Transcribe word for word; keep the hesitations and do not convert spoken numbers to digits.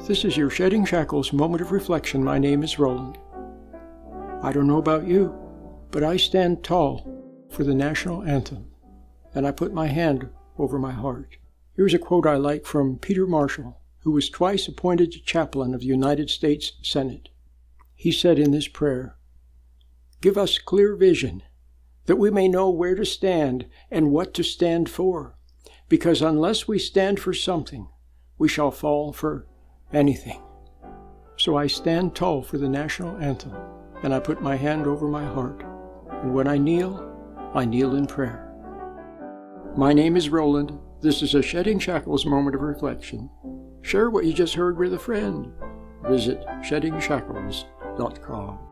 This is your Shedding Shackles moment of reflection. My name is Roland. I don't know about you, but I stand tall for the national anthem, and I put my hand over my heart. Here's a quote I like from Peter Marshall, who was twice appointed chaplain of the United States Senate. He said in this prayer, "Give us clear vision, that we may know where to stand and what to stand for, because unless we stand for something, we shall fall for anything." So I stand tall for the national anthem, and I put my hand over my heart, and when I kneel, I kneel in prayer. My name is Roland. This is a Shedding Shackles moment of reflection. Share what you just heard with a friend. Visit shedding shackles dot com.